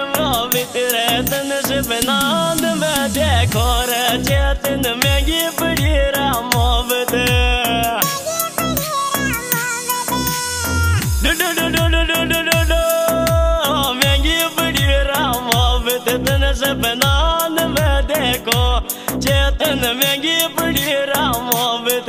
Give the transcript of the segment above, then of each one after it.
तेरे तन से बनाद में देखो रे चेतन में ये बड़ी रामोबत में ये बड़ी रामोबत तन से बनाद में देखो चेतन में ये बड़ी रामोबत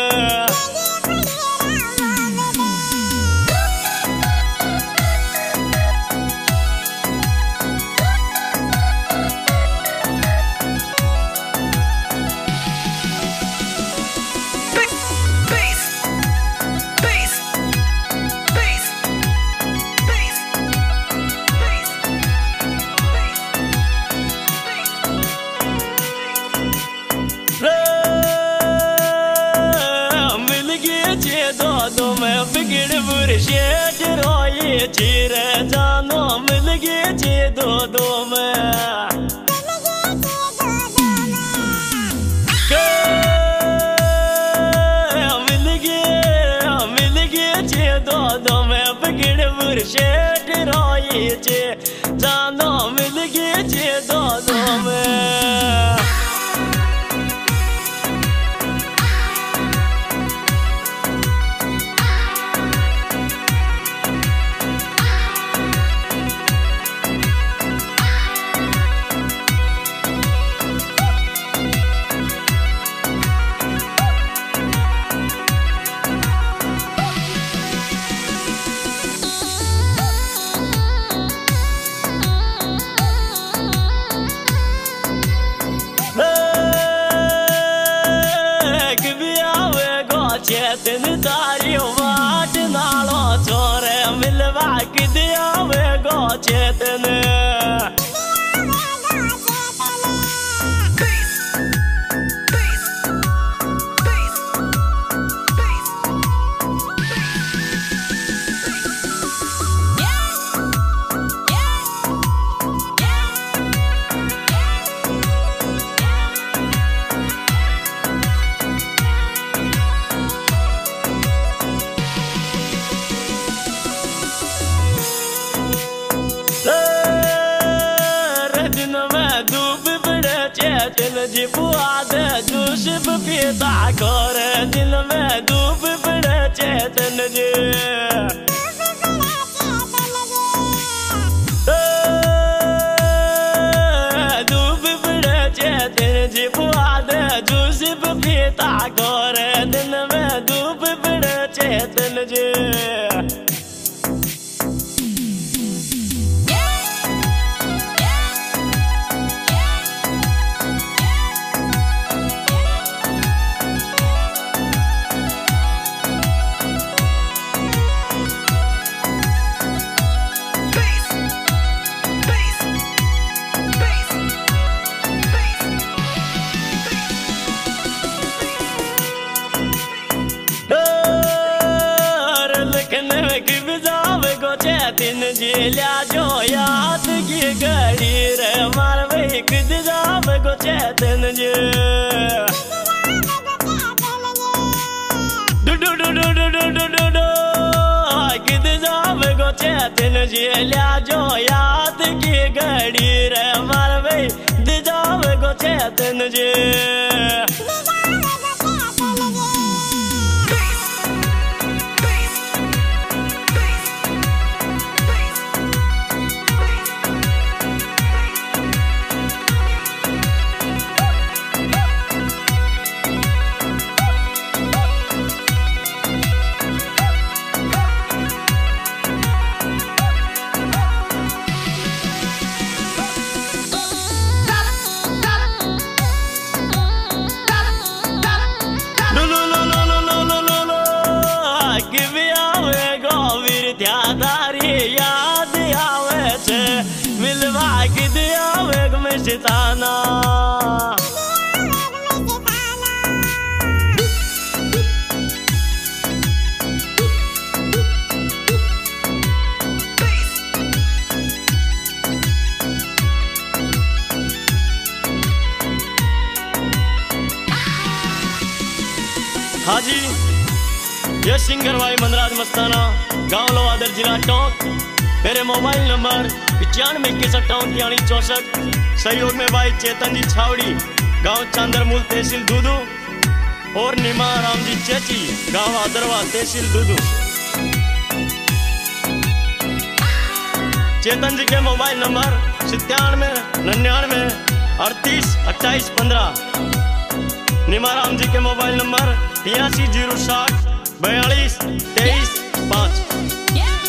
बिगड़ बुरशेट रोए चीर जानो मिल गए चे दो में मिल गए चे दो में बिगड़ बुरशेट रोए चे जानो मिल गए चे दो में चेतन तारी वाट नालो छोरे मिलवा के दिया वे गो चेतन चेतन जी बुआद दूषिप पिता कर दिल में धूप पड़े चेतन जी धूप पड़े चेतन जी बुआद दूषिप पिता कर दिल में धूप पड़े चेतन जी चेतन जी लिया जो याद की घड़ी रे मार भाई किद जाब गो चेतन जी किद जाब गो चेतन जी लिया जो याद की घड़ी रे मार भाई किद जाब गो चेतन जी याद आवे छे मिलवा के दिया वेग में सिताना हाँ जी, ये सिंगर भाई मनराज मस्ताना, गांव लोवादर, जिला टोंक। मेरे मोबाइल नंबर 95615864। सहयोग में भाई चेतन जी छावड़ी, गांव चांदरमूल, तहसील दूदू, और निमा राम जी चेची, गांव आदरवा, तहसील दूदू। चेतन जी के मोबाइल नंबर 9799382815। निमाराम जी के मोबाइल नंबर 8306422335।